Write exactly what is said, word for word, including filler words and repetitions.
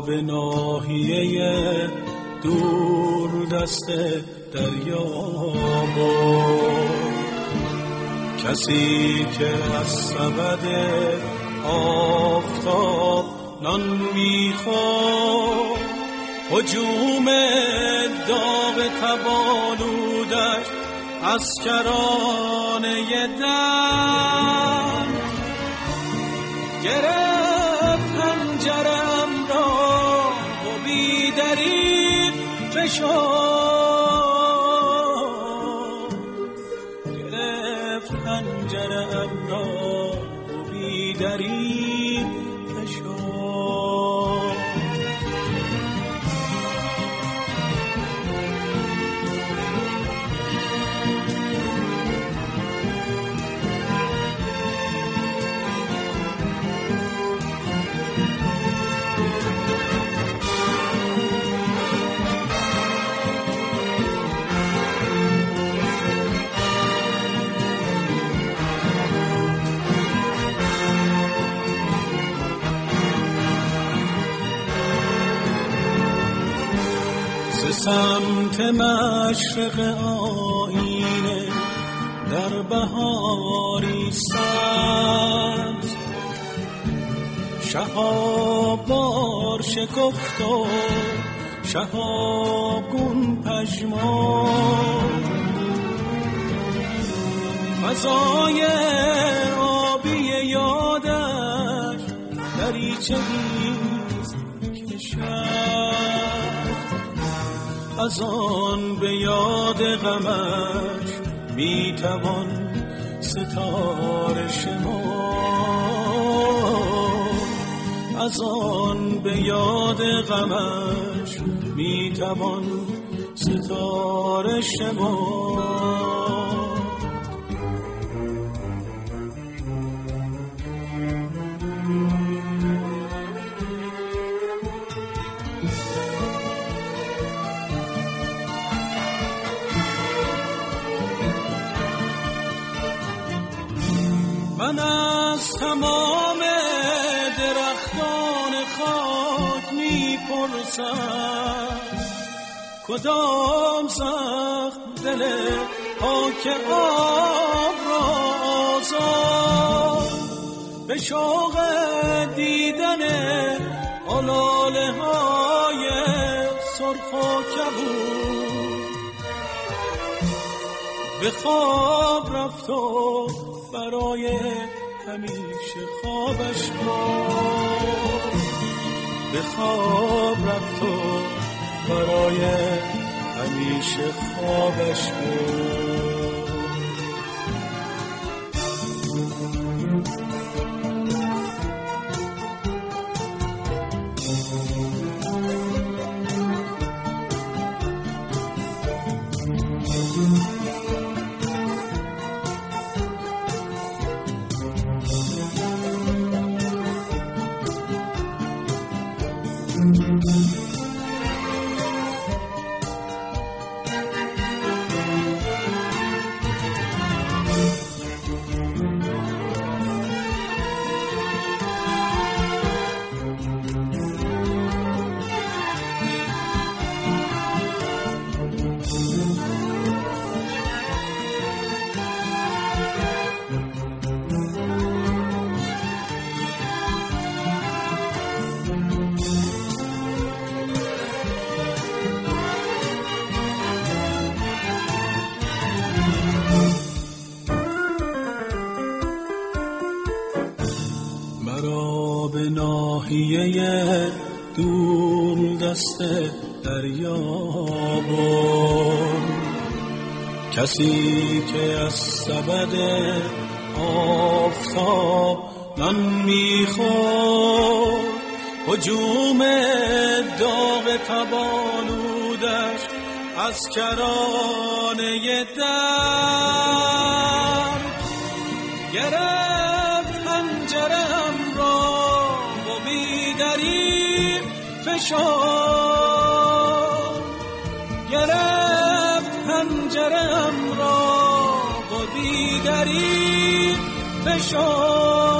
به ناحیه دور دست دریا برد. کسی که از سبد آفتاب نان میخورد، هجوم داغ تبالودش از کرانه دم گرفت پنجره‌ام را و بی دریغ فشرد. گرفت پنجره‌ام را و بی دریغ فشرد. سمت مشرق آینه در بهاری سبز، شهاب‌وار شکفت و شهابگون پژمرد. فضای آبی یادش دریچه‌ایست کشد، از آن به یاد غمش میتوان ستاره شمرد. از آن به یاد غمش میتوان ستاره شمرد. من از تمام درختان خاک میپرسم کدام زخم دل پاک آب را آزاد به شوق دیدن آلاله های سرخ و کبود به خواب رفت و برای همیشه خوابش برد. به خواب رفت و برای همیشه خوابش برد. دور دست دریا برد. کسی که از سبد آفتاب نان میخورد، هجوم داغ تبالودش از کرانه در گرفت پنجره‌ام را و بی دریغ فشرد. گرفت پنجره‌ام را و بی دریغ فشرد.